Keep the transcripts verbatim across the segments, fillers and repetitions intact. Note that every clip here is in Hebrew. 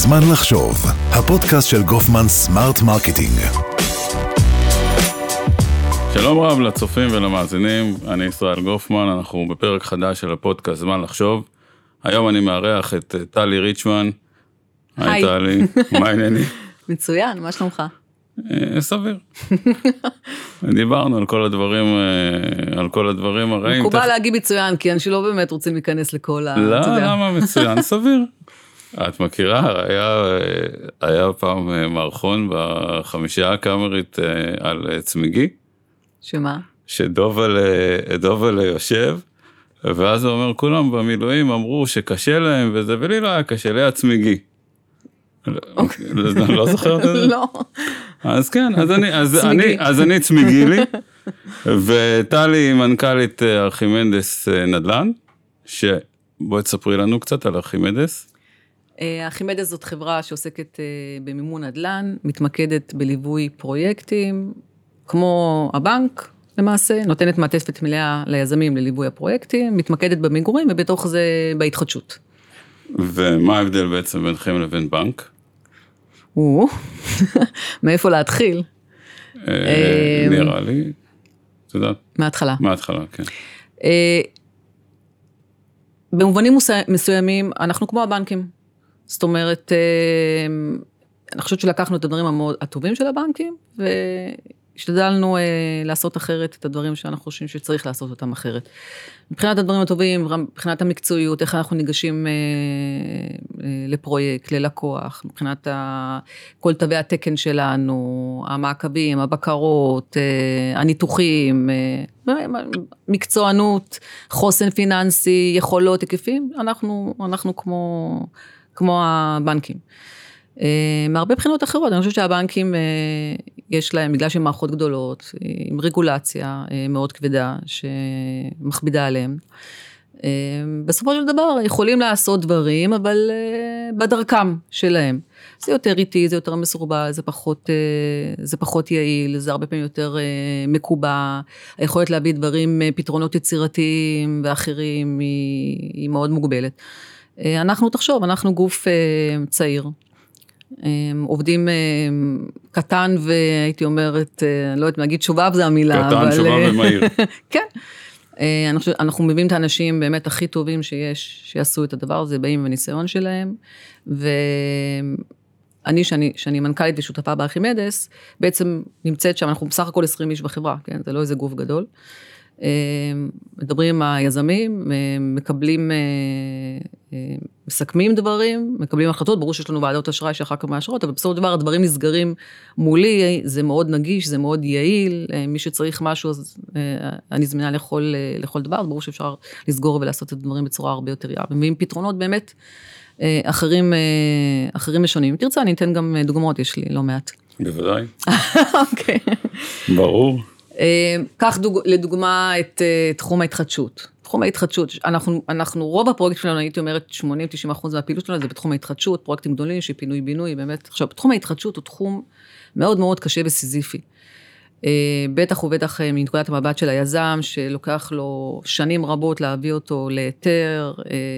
זמן לחשוב, הפודקאסט של גופמן סמארט מרקטינג. שלום רב לצופים ולמאזינים, אני ישראל גופמן, אנחנו בפרק חדש של הפודקאסט זמן לחשוב. היום אני מארח את טלי ריצ'מן. היי טלי, מה העניינים? מצוין, מה שלומך? סביר. דיברנו על כל הדברים, על כל הדברים הרעים. מקובל להגיד מצוין, כי אנשים לא באמת רוצים להיכנס לכל ה... לא, למה מצוין? סביר. את מכירה, היה, היה פעם מערכון בחמישייה הקאמרית על צמיגי. שמה? שדובל יושב, ואז הוא אומר, כולם במילואים אמרו שקשה להם וזה, ולי לא היה קשה, לי היה צמיגי. לא זוכרת את זה? לא. אז כן, אז אני צמיגי לי, וטלי מנכ"לית ארכימדס נדל"ן, שבואי תספרי לנו קצת על ארכימדס. ארכימדס זאת חברה שעוסקת במימון נדל"ן, מתמקדת בליווי פרויקטים, כמו הבנק למעשה, נותנת מעטפת מלאה ליזמים לליווי הפרויקטים, מתמקדת במגורים ובתוך זה בהתחדשות. ומה ההבדל בעצם בינכם לבין בנק? או, מאיפה להתחיל? נראה לי, אתה יודע? מההתחלה. מההתחלה, כן. במובנים מסוימים, אנחנו כמו הבנקים. זאת אומרת, אני חושבת שלקחנו את הדברים הטובים של הבנקים, והשתדלנו לעשות אחרת את הדברים שאנחנו חושבים שצריך לעשות אותם אחרת. מבחינת הדברים הטובים, מבחינת המקצועיות, איך אנחנו ניגשים לפרויקט, ללקוח, מבחינת כל תווי התקן שלנו, המעקבים, הבקרות, הניתוחים, מקצוענות, חוסן פיננסי, יכולות, היקפים, אנחנו, אנחנו כמו, כמו הבנקים. מהרבה בחינות אחרות, אני חושבת שהבנקים יש להם, בגלל שהם מערכות גדולות, עם רגולציה מאוד כבדה, שמכבידה עליהם, בסופו של דבר יכולים לעשות דברים, אבל בדרכם שלהם. זה יותר איטי, זה יותר מסורבל, זה פחות, זה פחות יעיל, זה הרבה פעמים יותר מקובע, היכולת להביא דברים, פתרונות יצירתיים ואחרים, היא, היא מאוד מוגבלת. אנחנו תחשוב, אנחנו גוף צעיר, עובדים קטן והייתי אומרת, לא יודעת, נגיד שובב זה המילה. קטן, שובב ומהיר. כן. אנחנו, אנחנו מביאים את האנשים באמת הכי טובים שיש, שיעשו את הדבר הזה, באים בניסיון שלהם, ואני, שאני, שאני מנכ"לית ושותפה בארכימדס, בעצם נמצאת שם, אנחנו בסך הכל עשרים איש בחברה, כן? זה לא איזה גוף גדול. מדברים עם היזמים, מקבלים, מסכמים דברים, מקבלים החלטות, ברור שיש לנו ועדות אשראי שאחר כך מאשרות, אבל בסופו של דבר הדברים נסגרים מולי, זה מאוד נגיש, זה מאוד יעיל, מי שצריך משהו, אז אני זמינה לכל, לכל דבר, ברור שאפשר לסגור ולעשות את הדברים בצורה הרבה יותר יעילה, ומביאים פתרונות באמת אחרים, אחרים משונים. תרצה, אני אתן גם דוגמאות, יש לי לא מעט. בוודאי. אוקיי. ברור. כך לדוגמה את תחום ההתחדשות. תחום ההתחדשות, אנחנו, אנחנו רוב הפרויקט שלנו, הייתי אומרת שמונים עד תשעים אחוז מהפעילות שלנו, זה בתחום ההתחדשות, פרויקטים גדולים, שפינוי בינוי, באמת. עכשיו, תחום ההתחדשות הוא תחום מאוד מאוד קשה וסיזיפי. בטח ובטח מנקודת המבט של היזם, שלוקח לו שנים רבות להביא אותו להיתר,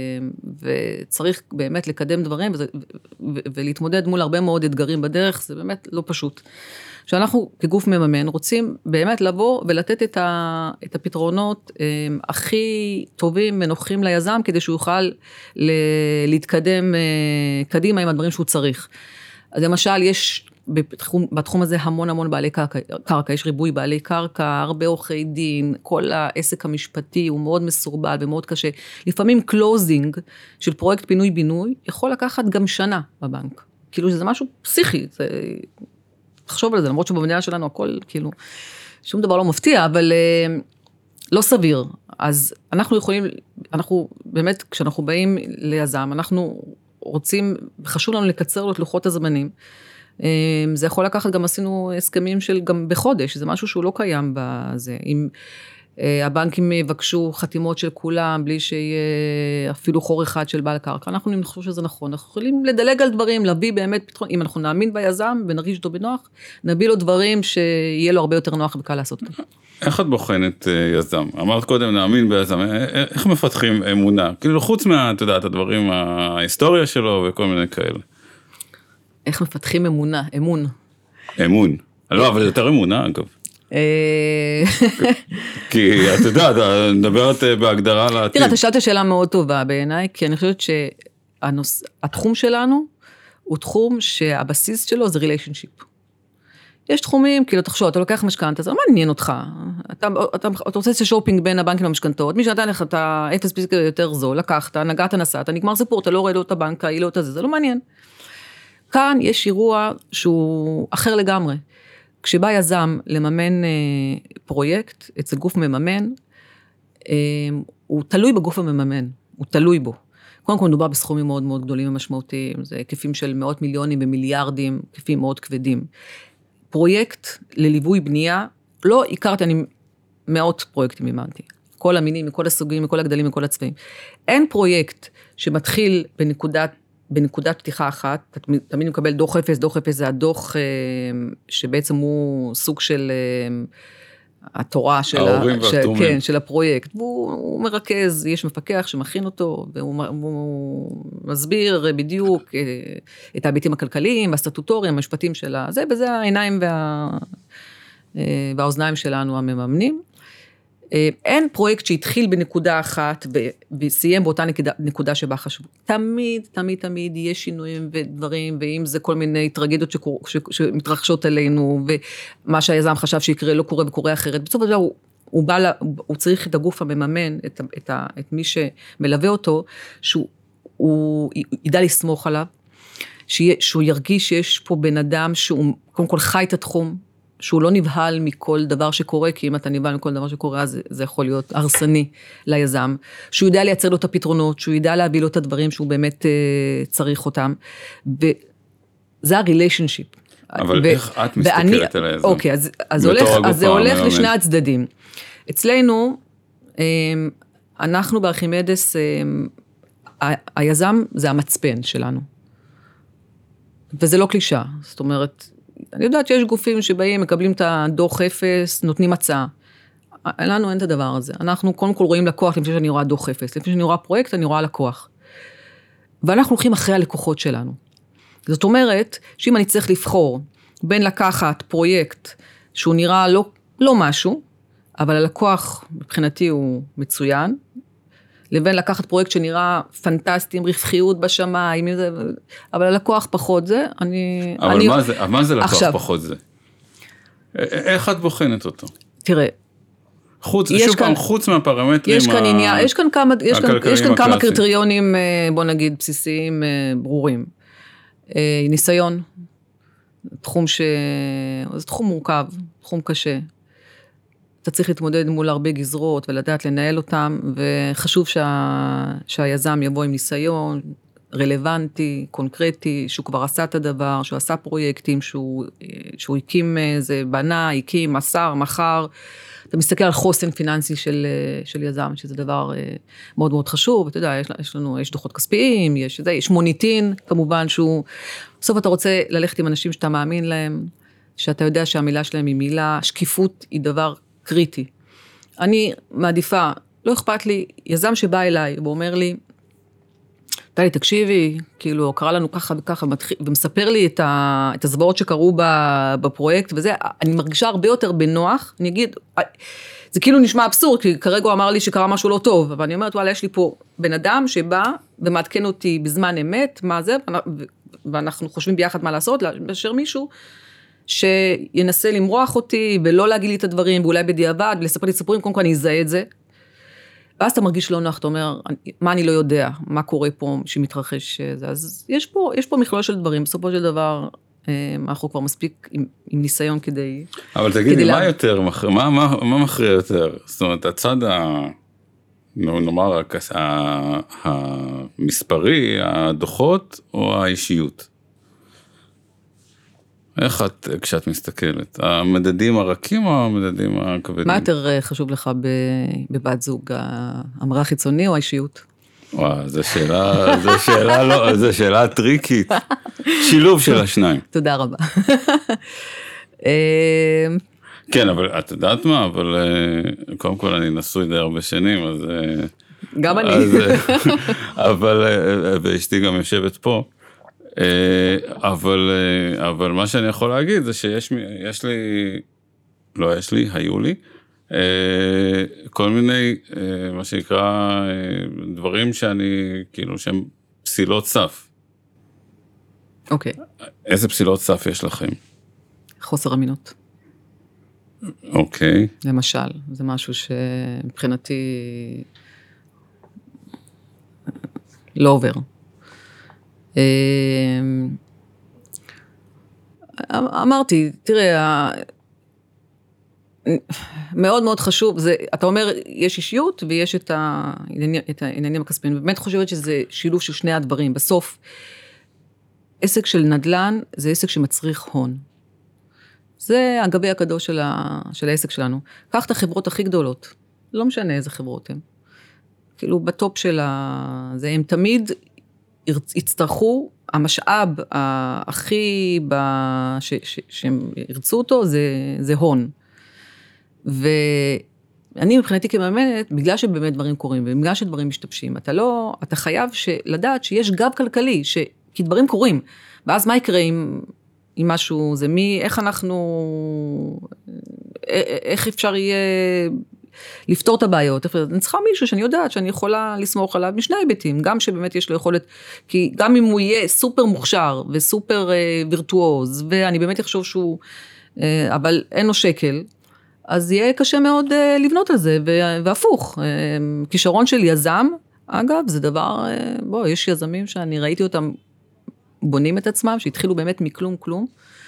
וצריך באמת לקדם דברים, ולהתמודד מול הרבה מאוד אתגרים בדרך, זה באמת לא פשוט. שאנחנו כגוף מממן רוצים באמת לבוא ולתת את, ה, את הפתרונות הם, הכי טובים ונוחים ליזם, כדי שהוא יוכל ל, להתקדם קדימה עם הדברים שהוא צריך. אז למשל יש בתחום, בתחום הזה המון המון בעלי קרקע, קרקע, יש ריבוי בעלי קרקע, הרבה עורכי דין, כל העסק המשפטי הוא מאוד מסורבל ומאוד קשה. לפעמים קלוזינג של פרויקט פינוי בינוי יכול לקחת גם שנה בבנק. כאילו שזה משהו פסיכי, זה... תחשוב על זה, למרות שבמדינה שלנו הכל, כאילו, שום דבר לא מפתיע, אבל אה, לא סביר. אז אנחנו יכולים, אנחנו באמת, כשאנחנו באים ליזם, אנחנו רוצים, חשוב לנו לקצר לו את לוחות הזמנים. אה, זה יכול לקחת, גם עשינו הסכמים של גם בחודש, זה משהו שהוא לא קיים בזה. אם אה, הבנקים יבקשו חתימות של כולם, בלי שיהיה אפילו חור אחד של בעל קרקע, אנחנו נחשוב שזה נכון. אנחנו יכולים לדלג על דברים, להביא באמת פתרון, אם אנחנו נאמין ביזם ונרגיש אותו בנוח, נביא לו דברים שיהיה לו הרבה יותר נוח וקל לעשות אותם. איך את בוחנת יזם? אמרת קודם, נאמין ביזם, איך מפתחים אמונה? כאילו חוץ מה, אתה יודע, את הדברים, ההיסטוריה שלו וכל מיני כאלה. איך מפתחים אמונה, אמון. אמון. לא, אבל יותר אמונה, אגב. כי אתה יודע, אתה מדברת בהגדרה לעתיד. תראה, אתה שאלת שאלה מאוד טובה בעיניי, כי אני חושבת שהתחום שלנו הוא תחום שהבסיס שלו זה ריליישנשיפ. יש תחומים, כאילו תחשוב, אתה לוקח משכנתא, זה לא מעניין אותך. אתה, אתה, אתה רוצה לעשות שופינג בין הבנקים למשכנתאות, מי שנתן לך את ה-אפס פיסיקה יותר זול, לקחת, נגעת נסעת, נגמר סיפור, אתה לא רואה לו את הבנק, היא לא את זה, זה לא מעניין. כאן יש אירוע שהוא אחר לגמרי. כשבא יזם לממן אה, פרויקט, אצל גוף מממן, אה, הוא תלוי בגוף המממן, הוא תלוי בו. קודם כל מדובר בסכומים מאוד מאוד גדולים ומשמעותיים, זה היקפים של מאות מיליונים ומיליארדים, היקפים מאוד כבדים. פרויקט לליווי בנייה, לא הכרתי, אני מאות פרויקטים אימנתי, כל המינים, מכל הסוגים, מכל הגדלים, מכל הצבעים. אין פרויקט שמתחיל בנקודת, בנקודת פתיחה אחת, תמיד מקבל דוח אפס, דוח אפס זה הדוח שבעצם הוא סוג של התורה של, ה, ש, כן, של הפרויקט, והוא הוא מרכז, יש מפקח שמכין אותו, והוא הוא מסביר בדיוק את ההיבטים הכלכליים, הסטטוטוריים, המשפטים של זה, וזה העיניים וה, והאוזניים שלנו המממנים. אין פרויקט שהתחיל בנקודה אחת, וסיים באותה נקודה שבה חשבו. תמיד, תמיד, תמיד יש שינויים ודברים, ואם זה כל מיני טרגדיות שמתרחשות עלינו, ומה שהיזם חשב שיקרה לא קורה וקורה אחרת. בסוף הזה הוא, הוא, בא, הוא צריך את הגוף המממן, את, את, את מי שמלווה אותו, שהוא הוא, ידע לסמוך עליו, שהוא ירגיש שיש פה בן אדם שהוא קודם כל חי את התחום, שהוא לא נבהל מכל דבר שקורה, כי אם אתה נבהל מכל דבר שקורה, אז זה יכול להיות הרסני ליזם, שהוא יודע לייצר לו את הפתרונות, שהוא יודע להביא לו את הדברים שהוא באמת uh, צריך אותם, וזה הריליישנשיפ. אבל ו- איך את מסתכלת ואני, על היזם? אוקיי, אז, אז, הולך, אז זה הולך מלמד. לשני הצדדים. אצלנו, אנחנו בארכימדס, ה- היזם זה המצפן שלנו. וזה לא קלישה, זאת אומרת, אני יודעת שיש גופים שבאים, מקבלים את הדוח אפס, נותנים הצעה. לנו אין את הדבר הזה. אנחנו קודם כל רואים לקוח, לפני שאני רואה דוח אפס. לפני שאני רואה פרויקט, אני רואה לקוח. ואנחנו הולכים אחרי הלקוחות שלנו. זאת אומרת, שאם אני צריך לבחור בין לקחת פרויקט שהוא נראה לא, לא משהו, אבל הלקוח מבחינתי הוא מצוין, לבין לקחת פרויקט שנראה פנטסטי, עם רווחיות בשמיים, אבל הלקוח פחות זה, אני... אבל אני... מה זה, מה זה לקוח עכשיו, פחות זה? איך את בוחנת אותו? תראה, חוץ, שוב פעם, חוץ מהפרמטרים יש כאן עניין, יש כאן כמה, יש כאן, יש כאן כמה קריטריונים, בוא נגיד, בסיסיים, ברורים. ניסיון, תחום ש... זה תחום מורכב, תחום קשה. אתה צריך להתמודד מול הרבה גזרות, ולדעת לנהל אותם, וחשוב שה... שהיזם יבוא עם ניסיון, רלוונטי, קונקרטי, שהוא כבר עשה את הדבר, שהוא עשה פרויקטים, שהוא, שהוא הקים, זה בנה, הקים, מסר, מחר. אתה מסתכל על חוסן פיננסי של, של יזם, שזה דבר מאוד מאוד חשוב. אתה יודע, יש, יש לנו, יש דוחות כספיים, יש, זה, יש מוניטין, כמובן, שהוא, בסוף אתה רוצה ללכת עם אנשים שאתה מאמין להם, שאתה יודע שהמילה שלהם היא מילה, שקיפות היא דבר קריטי. אני מעדיפה, לא אכפת לי, יזם שבא אליי, ואומר לי, טלי, תקשיבי, כאילו, קרא לנו ככה וככה, ומספר לי את, ה, את הזוועות שקרו בפרויקט, וזה, אני מרגישה הרבה יותר בנוח, אני אגיד, זה כאילו נשמע אבסורד, כי כרגע הוא אמר לי שקרה משהו לא טוב, אבל אני אומרת, וואלה, יש לי פה בן אדם שבא, ומעדכן אותי בזמן אמת, מה זה, ואנחנו חושבים ביחד מה לעשות, לאשר מישהו, שינסה למרוח אותי, ולא להגיד לי את הדברים, ואולי בדיעבד, ולספר לי סיפורים, קודם כל אני אזהה את זה, ואז אתה מרגיש לא נוח, אתה אומר, מה אני לא יודע, מה קורה פה שמתרחש זה, אז יש פה, יש פה מכלול של דברים, בסופו של דבר, אנחנו כבר מספיק עם, עם ניסיון כדי... אבל תגידי, מה יותר, מה, מה, מה מכריע יותר? זאת אומרת, הצד ה... נאמר, המספרי, הדוחות, או האישיות? איך את, כשאת מסתכלת? המדדים הרכים או המדדים הכבדים? מה יותר חשוב לך בבת זוג, המראה החיצוני או האישיות? וואו, זו שאלה, זו שאלה לא, זו שאלה טריקית. שילוב של השניים. תודה רבה. כן, אבל את יודעת מה? אבל קודם כל אני נשוי די הרבה שנים, אז... גם אני. אבל, ואשתי גם יושבת פה. אבל, אבל מה שאני יכול להגיד זה שיש יש לי, לא יש לי, היו לי, כל מיני, מה שנקרא, דברים שאני, כאילו, שהם פסילות סף. אוקיי. איזה פסילות סף יש לכם? חוסר אמינות. אוקיי. למשל, זה משהו שמבחינתי לא עובר. אמרתי, תראה, מאוד מאוד חשוב, זה, אתה אומר, יש אישיות ויש את העניינים הכספיים, ובאמת חושבת שזה שילוב של שני הדברים. בסוף, עסק של נדל"ן זה עסק שמצריך הון. זה הגבי הקדוש של, ה, של העסק שלנו. קח את החברות הכי גדולות, לא משנה איזה חברות הן. כאילו בטופ של ה... זה הם תמיד יצטרכו, המשאב הכי ב... ש, ש, שהם ירצו אותו זה, זה הון. ואני מבחינתי כמאמנת, בגלל שבאמת דברים קורים, ובגלל שדברים משתבשים, אתה לא, אתה חייב לדעת שיש גב כלכלי, ש... כי דברים קורים. ואז מה יקרה עם... עם משהו, זה מי, איך אנחנו, איך אפשר יהיה לפתור את הבעיות, אני צריכה מישהו שאני יודעת שאני יכולה לסמוך עליו משני היבטים, גם שבאמת יש לו יכולת, כי גם אם הוא יהיה סופר מוכשר וסופר וירטואוז, ואני באמת אחשוב שהוא, אבל אין לו שקל, אז יהיה קשה מאוד לבנות על זה, והפוך, כישרון של יזם, אגב, זה דבר, בוא, יש יזמים שאני ראיתי אותם, בונים את עצמם, שהתחילו באמת מכלום כלום,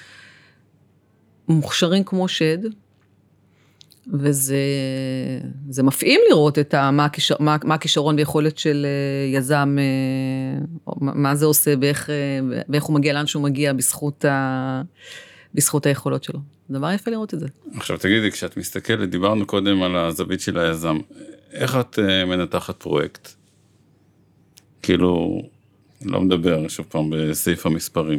מוכשרים כמו שד, וזה זה מפעים לראות את ה, מה, הכישר, מה, מה הכישרון ויכולת של יזם, מה זה עושה, ואיך, ואיך הוא מגיע לאן שהוא מגיע בזכות, ה, בזכות היכולות שלו. זה דבר יפה לראות את זה. עכשיו תגידי, כשאת מסתכלת, דיברנו קודם על הזווית של היזם, איך את מנתחת פרויקט? כאילו... לא מדבר, שוב פעם, בסעיף המספרים.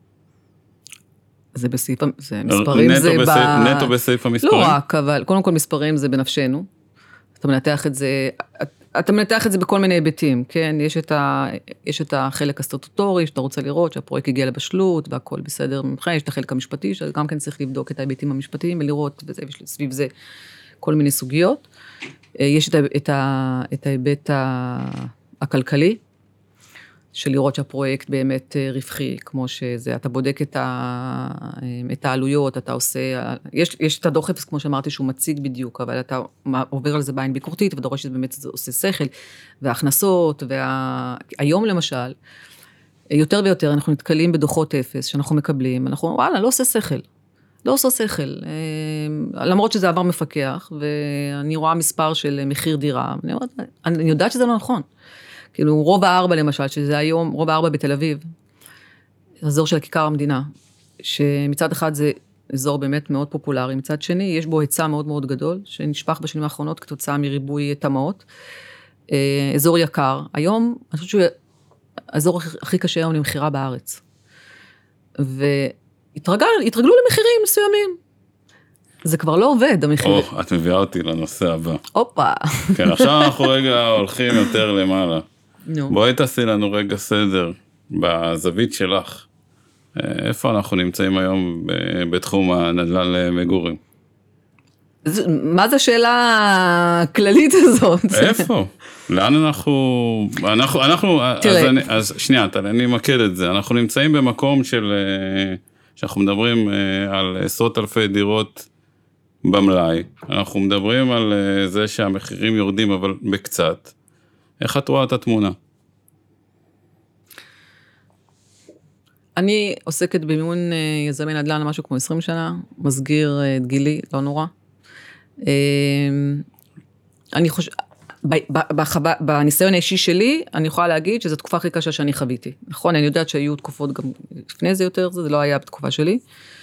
זה בסעיף, זה מספרים, נטו זה בסעיף, ב... נטו בסעיף המספרים? לא רק, אבל קודם כל מספרים זה בנפשנו. אתה מנתח את זה, אתה מנתח את זה בכל מיני היבטים, כן? יש את ה, יש את החלק הסטטוטורי, שאתה רוצה לראות שהפרויקט הגיע לבשלות, והכל בסדר ממך, יש את החלק המשפטי, שגם כן צריך לבדוק את ההיבטים המשפטיים, ולראות בזה, סביב זה כל מיני סוגיות. יש את, את, את ההיבט הכלכלי, של לראות שהפרויקט באמת רווחי, כמו שזה, אתה בודק את, ה, את העלויות, אתה עושה, יש, יש את הדוח אפס, כמו שאמרתי, שהוא מציג בדיוק, אבל אתה עובר על זה בעין ביקורתית, ואתה רואה שזה באמת עושה שכל, וההכנסות, והיום למשל, יותר ויותר אנחנו נתקלים בדוחות אפס, שאנחנו מקבלים, אנחנו, וואלה, לא עושה שכל, לא עושה שכל, למרות שזה עבר מפקח, ואני רואה מספר של מחיר דירה, אני, אני יודעת שזה לא נכון, כאילו, רוב הארבע למשל, שזה היום, רוב הארבע בתל אביב, אזור של הכיכר המדינה, שמצד אחד זה אזור באמת מאוד פופולרי, מצד שני, יש בו היצע מאוד מאוד גדול, שנשפך בשנים האחרונות כתוצאה מריבוי תמ"אות, אזור יקר. היום, אני חושבת שהוא האזור הכי קשה היום למחירה בארץ. והתרגלו למחירים מסוימים. זה כבר לא עובד, המחירים. או, את מביאה אותי לנושא הבא. הופה. כן, עכשיו אנחנו רגע הולכים יותר למעלה. בואי תעשי לנו רגע סדר בזווית שלך. איפה אנחנו נמצאים היום בתחום הנדל"ן למגורים? מה זו השאלה הכללית הזאת? איפה? לאן אנחנו... אנחנו, אנחנו... אז, אני, אז שנייה, אני אמקד את זה. אנחנו נמצאים במקום של... שאנחנו מדברים על עשרות אלפי דירות במלאי. אנחנו מדברים על זה שהמחירים יורדים, אבל בקצת. איך את רואה את התמונה? אני עוסקת במימון יזמי נדל"ן משהו כמו עשרים שנה, מסגיר את גילי, לא נורא. אני חושב, בניסיון האישי שלי, אני יכולה להגיד שזו תקופה הכי קשה שאני חוויתי. נכון, אני יודעת שהיו תקופות גם לפני זה יותר, זה לא היה בתקופה שלי.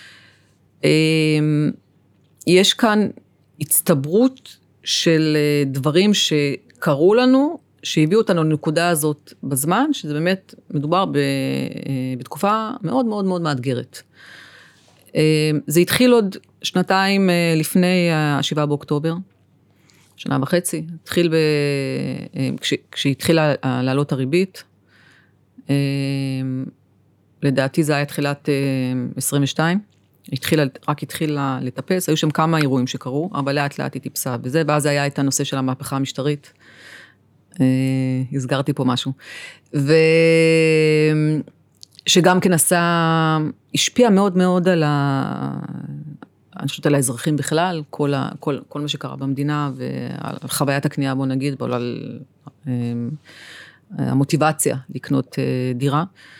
יש כאן הצטברות של דברים שקרו לנו, שהביאו אותנו לנקודה הזאת בזמן, שזה באמת מדובר בתקופה מאוד מאוד מאוד מאתגרת. זה התחיל עוד שנתיים לפני השבעה באוקטובר, שנה וחצי, התחיל ב... כש... כשהתחילה לעלות הריבית, לדעתי זה היה תחילת עשרים ושתיים, התחילה, רק התחילה לטפס, היו שם כמה אירועים שקרו, אבל לאט לאט היא טיפסה בזה, ואז היה את הנושא של המהפכה המשטרית, הסגרתי פה משהו, ושגם כן עשה, השפיע מאוד מאוד על ה... אני חושבת על האזרחים בכלל, כל, ה, כל, כל מה שקרה במדינה, ועל חוויית הקנייה, בוא נגיד, ועל המוטיבציה לקנות דירה.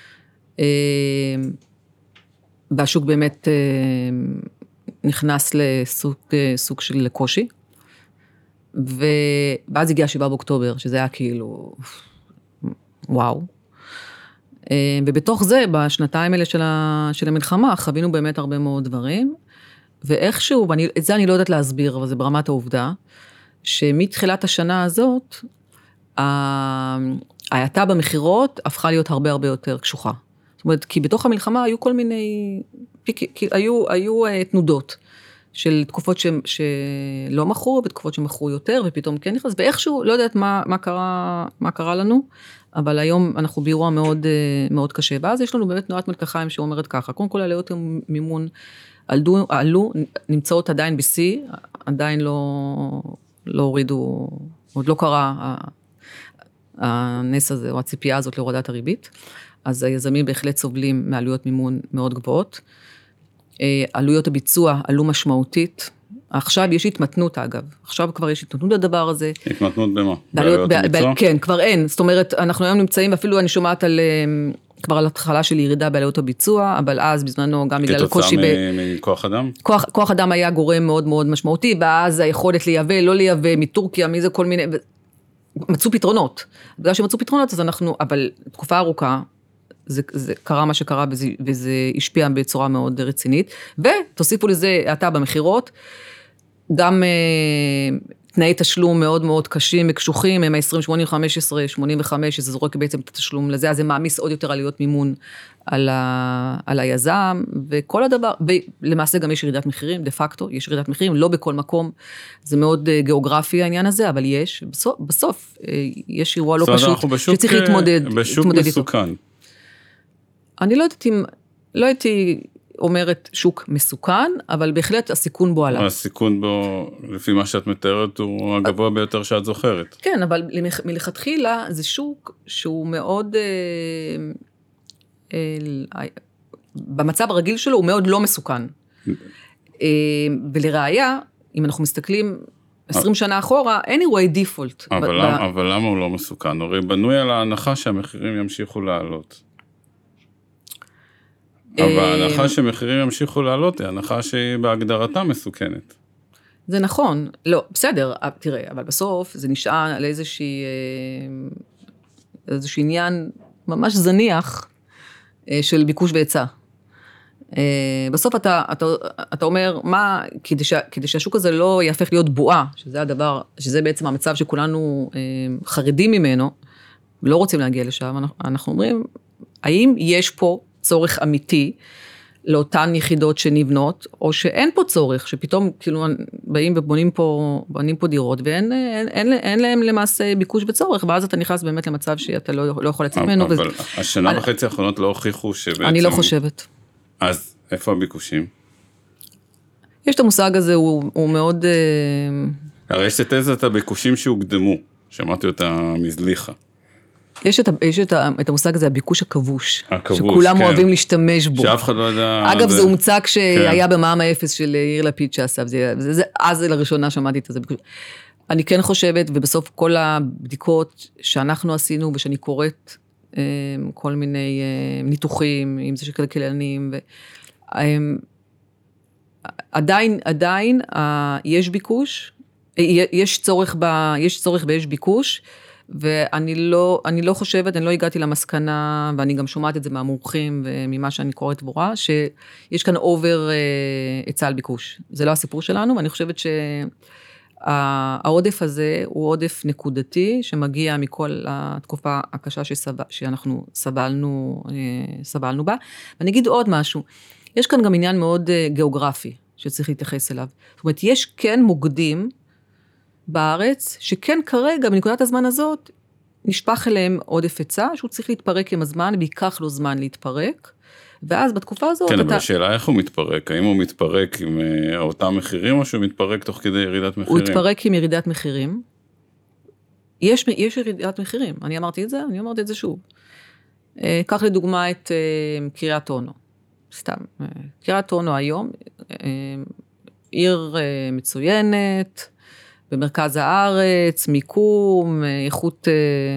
והשוק באמת נכנס לסוג סוג של קושי, ואז הגיע שבעה באוקטובר, שזה היה כאילו, וואו. ובתוך זה, בשנתיים האלה של, ה, של המלחמה, חווינו באמת הרבה מאוד דברים, ואיכשהו, ואת זה אני לא יודעת להסביר, אבל זה ברמת העובדה, שמתחילת השנה הזאת, ההאטה במחירות הפכה להיות הרבה הרבה יותר קשוחה. זאת אומרת, כי בתוך המלחמה היו כל מיני, היו, היו תנודות של תקופות ש, שלא מכרו, ותקופות שמכרו יותר, ופתאום כן נכנס, ואיכשהו, לא יודעת מה, מה קרה, מה קרה לנו, אבל היום אנחנו באירוע מאוד, מאוד קשה, ואז יש לנו באמת תנועת מלקחיים שאומרת ככה, קודם כל עליות מימון עלו, עלו, נמצאות עדיין ב-C, עדיין לא, לא הורידו, עוד לא קרה הנס הזה, או הציפייה הזאת להורדת הריבית, אז היזמים בהחלט סובלים מעלויות מימון מאוד גבוהות, עלויות הביצוע עלו משמעותית, עכשיו יש התמתנות אגב, עכשיו כבר יש התמתנות לדבר הזה. התמתנות במה? בעלויות הביצוע? כן, כבר אין, זאת אומרת, אנחנו היום נמצאים, אפילו אני שומעת על, כבר על התחלה של ירידה בעלויות הביצוע, אבל אז בזמנו גם בגלל הקושי... כתוצאה מכוח אדם? כוח, כוח אדם היה גורם מאוד מאוד משמעותי, ואז היכולת לייבא, לא לייבא, מטורקיה, מי זה כל מיני... מצאו פתרונות. בגלל שמצאו פתרונות, אז אנחנו, אבל תקופה ארוכה, זה, זה קרה מה שקרה, וזה, וזה השפיע בצורה מאוד רצינית, ותוסיפו לזה, אתה במחירות, גם אה, תנאי תשלום מאוד מאוד קשים וקשוחים, הם ה-עשרים, שמונים, חמש עשרה, שמונים וחמש, שזה זורק בעצם את התשלום לזה, אז זה מעמיס עוד יותר עלויות מימון על, ה, על היזם, וכל הדבר, ולמעשה גם יש ירידת מחירים, דה פקטו, יש ירידת מחירים, לא בכל מקום, זה מאוד גיאוגרפי העניין הזה, אבל יש, בסוף, בסוף יש אירוע לא פשוט, שצריך להתמודד. בשוק מסוכן. אני לא יודעת אם, לא הייתי אומרת שוק מסוכן, אבל בהחלט הסיכון בו עלה. הסיכון בו, לפי מה שאת מתארת, הוא הגבוה ביותר שאת זוכרת. כן, אבל מלכתחילה זה שוק שהוא מאוד, במצב הרגיל שלו הוא מאוד לא מסוכן. ולראיה, אם אנחנו מסתכלים עשרים שנה אחורה, אין אירועי דיפולט. אבל למה הוא לא מסוכן? הרי בנוי על ההנחה שהמחירים ימשיכו לעלות. אבל ההנחה שמחירים ימשיכו לעלות, היא הנחה שהיא בהגדרתה מסוכנת. זה נכון, לא, בסדר, תראה, אבל בסוף זה נשען על איזושהי, איזשהו עניין ממש זניח של ביקוש והיצע. בסוף אתה, אתה, אתה אומר, מה, כדי, שה, כדי שהשוק הזה לא יהפך להיות בועה, שזה הדבר, שזה בעצם המצב שכולנו חרדים ממנו, ולא רוצים להגיע לשם, אנחנו אומרים, האם יש פה צורך אמיתי לאותן יחידות שנבנות, או שאין פה צורך, שפתאום כאילו באים ובונים פה, בונים פה דירות, ואין אין, אין, אין להם למעשה ביקוש וצורך, ואז אתה נכנס באמת למצב שאתה לא, לא יכול לצאת ממנו. אבל וזה... השנה אני... וחצי האחרונות לא הוכיחו שבעצם... אני לא חושבת. אז איפה הביקושים? יש את המושג הזה, הוא, הוא מאוד... הרי יש את תזת הביקושים שהוקדמו, שמעתי אותה מזליחה. יש את, יש את, את המושג הזה, הביקוש הכבוש, הכבוש, שכולם כן. אוהבים להשתמש בו. שאף אחד לא יודע... אגב, זה... זה מוצג שהיה כן. במע"מ האפס של יאיר לפיד שעשה, זה, זה, זה, אז לראשונה שמעתי את זה. אני כן חושבת, ובסוף כל הבדיקות שאנחנו עשינו, ושאני קוראת כל מיני ניתוחים, אם זה של כלכלנים, ו... עדיין, עדיין, יש ביקוש, יש צורך ב, יש צורך ויש ביקוש, ואני לא, אני לא חושבת, אני לא הגעתי למסקנה, ואני גם שומעת את זה מהמומחים, וממה שאני קוראת ורואה, שיש כאן אובר היצע על ביקוש. זה לא הסיפור שלנו, ואני חושבת שהעודף הזה הוא עודף נקודתי, שמגיע מכל התקופה הקשה שסב, שאנחנו סבלנו, סבלנו בה. ואני אגיד עוד משהו, יש כאן גם עניין מאוד גיאוגרפי, שצריך להתייחס אליו. זאת אומרת, יש כן מוקדים בארץ, שכן כרגע, בנקודת הזמן הזאת, נשפך אליהם עודף היצע, שהוא צריך להתפרק עם הזמן, ויקח לו זמן להתפרק, ואז בתקופה הזאת... כן, אבל השאלה איך הוא מתפרק, האם הוא מתפרק עם אותם מחירים, או שהוא מתפרק תוך כדי ירידת מחירים? הוא מתפרק עם ירידת מחירים. יש, יש ירידת מחירים, אני אמרתי את זה, אני אמרתי את זה שוב. קח לדוגמה את קריית אונו, סתם. קריית אונו היום, עיר מצוינת, במרכז הארץ, מיקום, איכות,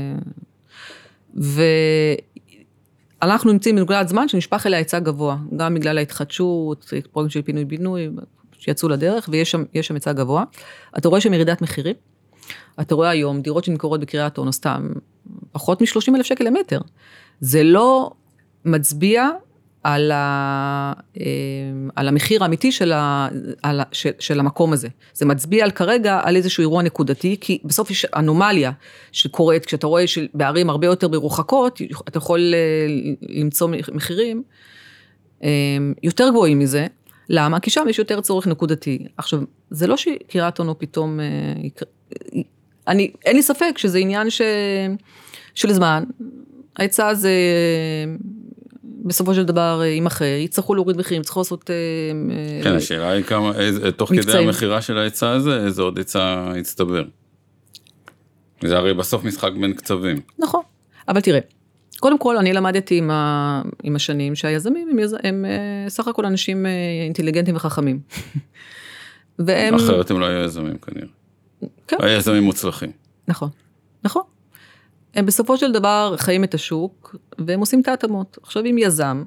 ואנחנו נמצאים בנקודת זמן שנשפך אליה היצע גבוה, גם בגלל ההתחדשות, פרויקט של פינוי-בינוי, שיצאו לדרך, ויש שם, יש שם היצע גבוה. אתה רואה שם ירידת מחירים, אתה רואה היום דירות שנמכרות בקריית אונו, סתם פחות מ-שלושים אלף שקל למטר. זה לא מצביע על, ה, על המחיר האמיתי של, ה, על, של, של המקום הזה. זה מצביע על כרגע על איזשהו אירוע נקודתי, כי בסוף יש אנומליה שקורית, כשאתה רואה שבערים הרבה יותר ברוחקות, אתה יכול למצוא מחירים יותר גבוהים מזה. למה? כי שם יש יותר צורך נקודתי. עכשיו, זה לא שקריית אונו פתאום, אני, אין לי ספק שזה עניין ש, של זמן, ההיצע הזה בסופו של דבר יימחר, יצטרכו להוריד מחירים, יצטרכו לעשות... כן, השאלה היא כמה, תוך כדי המחירה של ההיצע הזה, איזה עוד היצע יצטבר. זה הרי בסוף משחק בין קצבים. נכון, אבל תראה, קודם כל אני למדתי עם, ה, עם השנים שהיזמים הם, הם סך הכל אנשים אינטליגנטים וחכמים. והם... אחרת הם לא היו יזמים כנראה. כן. היזמים מוצלחים. נכון, נכון. הם בסופו של דבר חיים את השוק, והם עושים את ההתאמות. עכשיו אם יזם,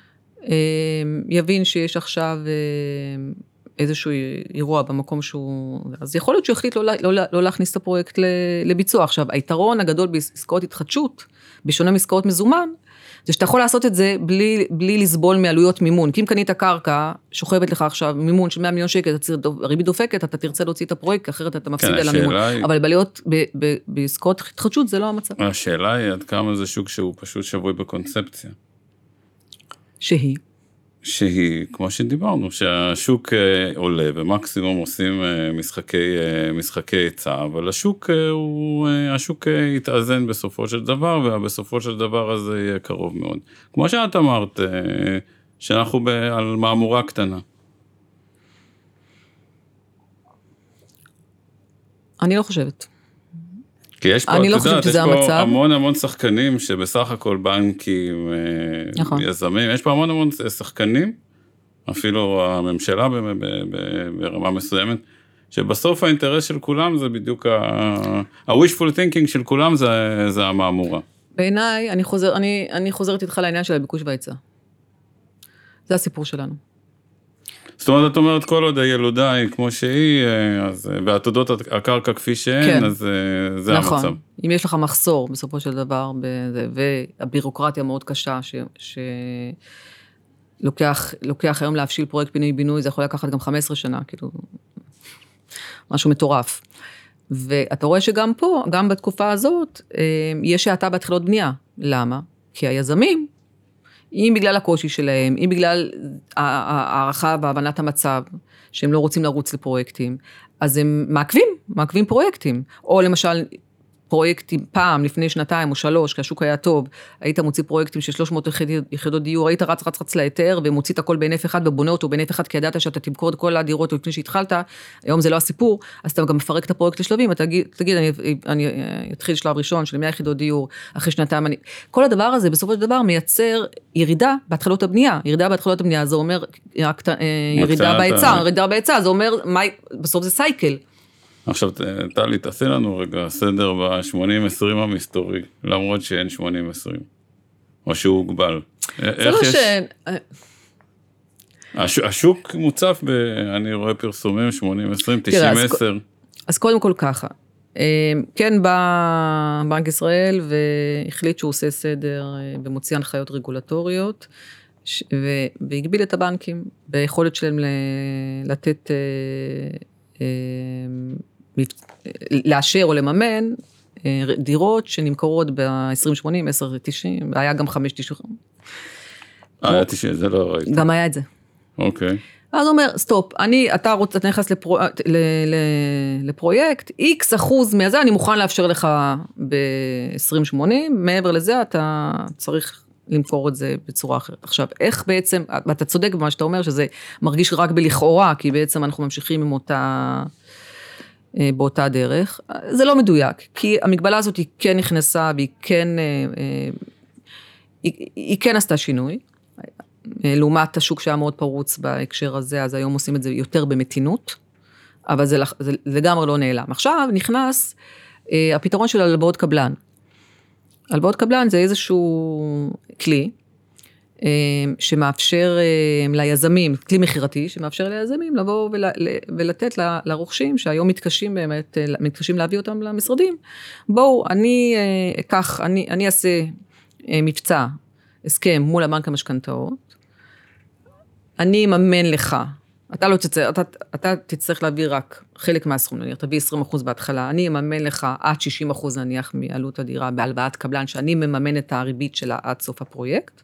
יבין שיש עכשיו איזשהו אירוע במקום שהוא... אז יכול להיות שהוא החליט לא, לא, לא להכניס את הפרויקט לביצוע. עכשיו, היתרון הגדול בעסקאות התחדשות, בשונה מעסקאות מזומן, זה שאתה יכול לעשות את זה בלי, בלי לסבול מעלויות מימון. כי אם קנית קרקע, שוכבת לך עכשיו מימון של מאה מיליון שקל, הריבית דופקת, אתה תרצה להוציא את הפרויקט, אחרת אתה מפסיד על המימון. היא... אבל בעלויות, בעסקאות התחדשות, זה לא המצב. השאלה היא עד כמה זה שוק שהוא פשוט שבוי בקונספציה. שהיא? שהיא, כמו שדיברנו, שהשוק עולה, ומקסימום עושים משחקי, משחקי היצע, אבל השוק הוא, השוק יתאזן בסופו של דבר, ובסופו של דבר הזה יהיה קרוב מאוד. כמו שאת אמרת, שאנחנו ב, על מאמורה קטנה. אני לא חושבת. כי יש פה, אני לא יודעת, חושבת שזה יש פה המצב. המון המון שחקנים שבסך הכל בנקים, נכון. יזמים, יש פה המון המון שחקנים, אפילו הממשלה ברמה מסוימת, שבסוף האינטרס של כולם זה בדיוק ה-wishful thinking של כולם זה, זה המאמורה. בעיניי, אני, חוזר, אני, אני חוזרת איתך לעניין של הביקוש וההיצע. זה הסיפור שלנו. זאת אומרת, את אומרת, כל עוד הילודה היא כמו שהיא, אז, ועתודות הקרקע כפי שהן, כן. אז זה נכון. המצב. אם יש לך מחסור בסופו של דבר, בזה, והבירוקרטיה מאוד קשה, ש, שלוקח, לוקח היום להפשיל פרויקט פינוי-בינוי, זה יכול לקחת גם חמש עשרה שנה, כאילו, משהו מטורף. ואתה רואה שגם פה, גם בתקופה הזאת, יש האטה בהתחלות בנייה. למה? כי היזמים, אם בגלל הקושי שלהם, אם בגלל הערכה והבנת המצב, שהם לא רוצים לרוץ לפרויקטים, אז הם מעכבים, מעכבים פרויקטים. או למשל, פרויקטים פעם, לפני שנתיים או שלוש, כי השוק היה טוב, היית מוציא פרויקטים של שלוש מאות יחידות דיור, היית רץ רץ רץ להיתר, ומוציא את הכל בהינף אחד, ובונה אותו בהינף אחד, כי ידעת שאתה תמכור את כל הדירות לפני שהתחלת, היום זה לא הסיפור, אז אתה גם מפרק את הפרויקט לשלבים, אתה תגיד, תגיד אני, אני אתחיל שלב ראשון של מאה יחידות דיור, אחרי שנתיים, אני, כל הדבר הזה בסופו של דבר מייצר ירידה בהתחלות הבנייה, ירידה בהתחלות הבנייה, זה אומר, ירידה בהיצע, ירידה בהיצע, זה אומר, בסוף זה סייקל. עכשיו, טלי, תעשי לנו רגע סדר ב-שמונים עשרים המסתורי, למרות שאין שמונים עשרים, או שהוא הוגבל. זה לא ש... השוק מוצף, אני רואה פרסומים, שמונים עשרים, תשעים עשר. אז קודם כל ככה, כן בא בנק ישראל, והחליט שהוא עושה סדר, ומוציא הנחיות רגולטוריות, והגביל את הבנקים, ביכולת שלהם לתת... לאשר או לממן דירות שנמכרות ב-עשרים שמונים, עשר תשעים, היה גם חמש תשעים. היה תשעים, זה לא ראיתי. גם היה את זה. אוקיי. אז הוא אומר, סטופ, אני, אתה רוצה, אתה נכנס לפרו, ל, ל, לפרויקט, X אחוז מהזה, אני מוכן לאפשר לך ב-עשרים שמונים, מעבר לזה אתה צריך למכור את זה בצורה אחרת. עכשיו, איך בעצם, ואתה צודק במה שאתה אומר, שזה מרגיש רק בלכאורה, כי בעצם אנחנו ממשיכים עם אותה, באותה דרך. זה לא מדויק, כי המגבלה הזאת היא כן נכנסה, והיא כן, היא, היא כן עשתה שינוי, לעומת השוק שהיה מאוד פרוץ בהקשר הזה, אז היום עושים את זה יותר במתינות, אבל זה, זה לגמרי לא נעלם. עכשיו נכנס אה, הפתרון של הלוואות קבלן. הלוואות קבלן זה איזשהו כלי, אה, שמאפשר אה, ליזמים, כלי מחירתי, שמאפשר ליזמים לבוא ול, ולתת ל, לרוכשים, שהיום מתקשים באמת, מתקשים להביא אותם למשרדים. בואו, אני אה, אקח, אני, אני אעשה אה, מבצע, הסכם מול הבנק המשכנתאות, אני אממן לך, אתה לא תצטרך, אתה, אתה תצטרך להביא רק חלק מהסכום, נניח, תביא עשרים אחוז בהתחלה, אני אממן לך עד שישים אחוז נניח מעלות הדירה, בהלוואת קבלן, שאני מממן את הריבית שלה עד סוף הפרויקט.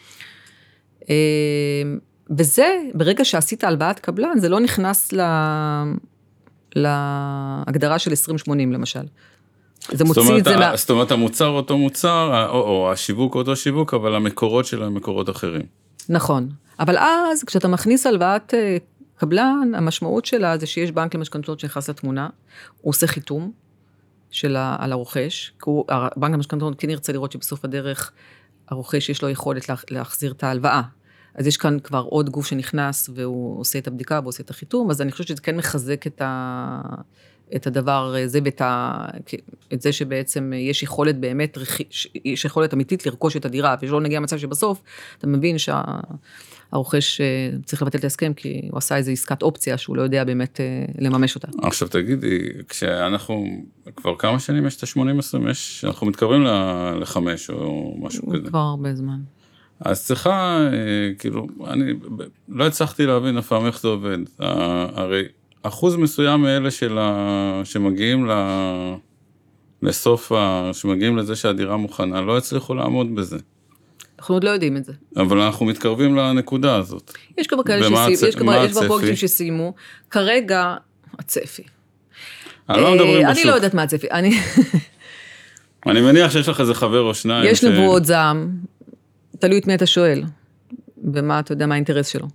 וזה, ברגע שעשית הלוואת קבלן, זה לא נכנס לה, להגדרה של עשרים שמונים למשל. זה מוציא את זה מה... זאת אומרת, המוצר אותו מוצר, או, או השיווק אותו שיווק, אבל המקורות שלו הם מקורות אחרים. נכון. אבל אז, כשאתה מכניס הלוואת קבלן, המשמעות שלה זה שיש בנק למשכנתאות שנכנס לתמונה, הוא עושה חיתום של ה, על הרוכש, כי הוא, הבנק למשכנתאות כן ירצה לראות שבסוף הדרך, הרוכש יש לו יכולת לה, להחזיר את ההלוואה. אז יש כאן כבר עוד גוף שנכנס, והוא עושה את הבדיקה, והוא עושה את החיתום, אז אני חושבת שזה כן מחזק את ה... את הדבר הזה, ואת ה... את זה שבעצם יש יכולת באמת, יש יכולת אמיתית לרכוש את הדירה, ושלא נגיע למצב שבסוף, אתה מבין שהרוכש צריך לבטל את ההסכם, כי הוא עשה איזו עסקת אופציה, שהוא לא יודע באמת לממש אותה. עכשיו תגידי, כשאנחנו, כבר כמה שנים יש את ה-שמונים עשרים, אנחנו מתקרבים לחמש או משהו כזה. כבר הרבה זמן. אז צריכה, כאילו, אני לא הצלחתי להבין אף פעם איך זה עובד. הרי אחוז מסוים מאלה שלה, שמגיעים ל... לסוף, ה... שמגיעים לזה שהדירה מוכנה, לא הצליחו לעמוד בזה. אנחנו עוד לא יודעים את זה. אבל אנחנו מתקרבים לנקודה הזאת. יש כבר כאלה שסיימו, הצ... יש כבר, יש כבר פרויקטים שסיימו. כרגע, הצפי. אני לא מדברים בשוק. אני לא יודעת מה הצפי. אני... אני מניח שיש לך איזה חבר או שניים. יש נבואות זעם, תלוי את מי אתה שואל, ומה אתה יודע מה האינטרס שלו.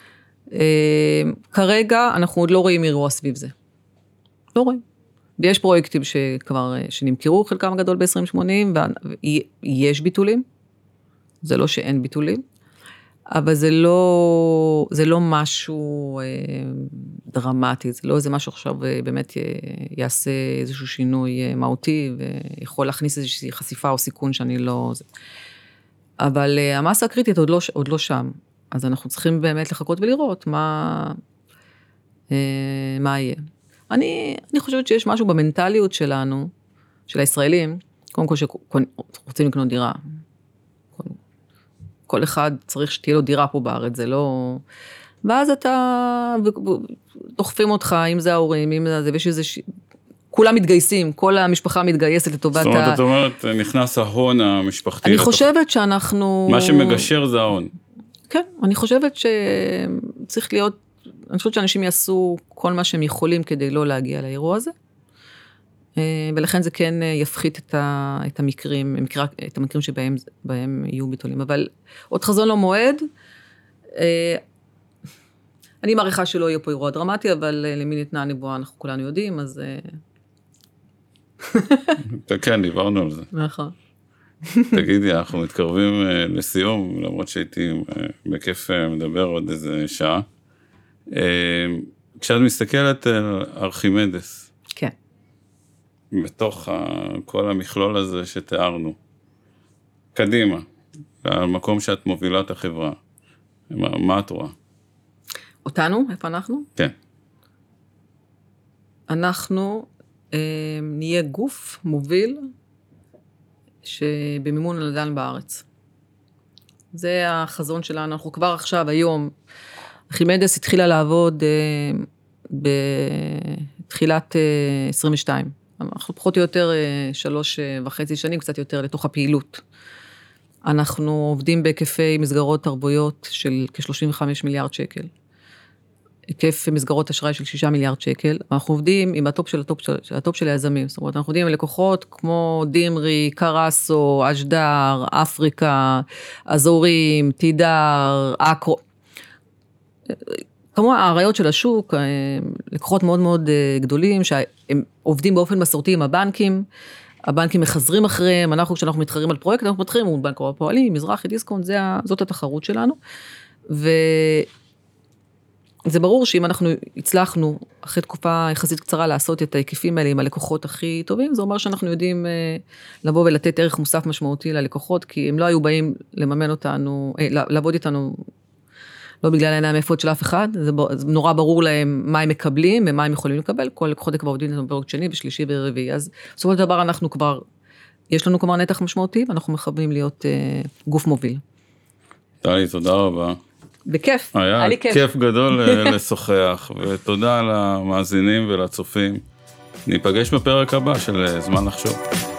כרגע אנחנו עוד לא רואים אירוע סביב זה. לא רואים. ויש פרויקטים שכבר, שנמכרו חלקם הגדול ב-עשרים שמונים, ויש ביטולים. זה לא שאין ביטולים, אבל זה לא, זה לא משהו דרמטי, זה לא איזה משהו עכשיו באמת יעשה איזשהו שינוי מהותי, ויכול להכניס איזושהי חשיפה או סיכון שאני לא... אבל המסה הקריטית עוד לא, עוד לא שם. אז אנחנו צריכים באמת לחכות ולראות מה, מה יהיה. אני, אני חושבת שיש משהו במנטליות שלנו, של הישראלים, קודם כל שרוצים לקנות דירה. כל אחד צריך שתהיה לו דירה פה בארץ, זה לא... ואז אתה, דוחפים אותך, אם זה ההורים, אם זה, ויש איזה... כולם מתגייסים, כל המשפחה מתגייסת לטובת ה... זאת אומרת, את אומרת, נכנס ההון המשפחתי. אני חושבת שאנחנו... מה שמגשר זה ההון. כן, אני חושבת שצריך להיות, אני חושבת שאנשים יעשו כל מה שהם יכולים כדי לא להגיע לאירוע הזה, ולכן זה כן יפחית את, ה, את המקרים, את המקרים שבהם בהם יהיו ביטולים, אבל עוד חזון לא מועד, אני מעריכה שלא יהיה פה אירוע דרמטי, אבל למי ניתנה הנבואה אנחנו כולנו יודעים, אז... כן, דיברנו על זה. נכון. תגידי, אנחנו מתקרבים לסיום, למרות שהייתי בכיף מדבר עוד איזה שעה. כשאת מסתכלת על ארכימדס, כן. בתוך כל המכלול הזה שתיארנו, קדימה, למקום שאת מובילה את החברה, מה, מה את רואה? אותנו? איפה אנחנו? כן. אנחנו אה, נהיה גוף מוביל, שבמימון הנדל"ן בארץ. זה החזון שלנו, אנחנו כבר עכשיו, היום, ארכימדס התחילה לעבוד אה, בתחילת אה, עשרים ושתיים. אנחנו פחות או יותר אה, שלוש וחצי שנים, קצת יותר לתוך הפעילות. אנחנו עובדים בהיקפי מסגרות תרבויות של כ-שלושים וחמישה מיליארד שקל. היקף מסגרות אשראי של שישה מיליארד שקל, אנחנו עובדים עם הטופ של הטופ של, של הטופ של היזמים, זאת אומרת, אנחנו עובדים עם לקוחות כמו דימרי, קרסו, אשדר, אפריקה, אזורים, תידר, אקרו. כמו הרעיות של השוק, לקוחות מאוד מאוד גדולים, שהם עובדים באופן מסורתי עם הבנקים, הבנקים מחזרים אחריהם, אנחנו כשאנחנו מתחרים על פרויקט, אנחנו מתחרים מול בנק הפועלים, מזרחי, דיסקונט, זה, זאת התחרות שלנו, וזה ברור שאם אנחנו הצלחנו, אחרי תקופה יחסית קצרה, לעשות את ההיקפים האלה עם הלקוחות הכי טובים, זה אומר שאנחנו יודעים לבוא ולתת ערך מוסף משמעותי ללקוחות, כי הם לא היו באים לממן אותנו, לעבוד איתנו, לא בגלל העיניים היפות של אף אחד, זה נורא ברור להם מה הם מקבלים, ומה הם יכולים לקבל, כל לקוחות כבר עובדים איתנו בפרק שני, בשלישי ורביעי, אז בסופו של דבר אנחנו כבר, יש לנו כבר נתח משמעותי, ואנחנו מכוונים להיות אה, גוף מוביל. טלי, תודה רבה. בכיף, היה לי כיף. היה כיף גדול לשוחח, ותודה למאזינים ולצופים. ניפגש בפרק הבא של זמן לחשוב.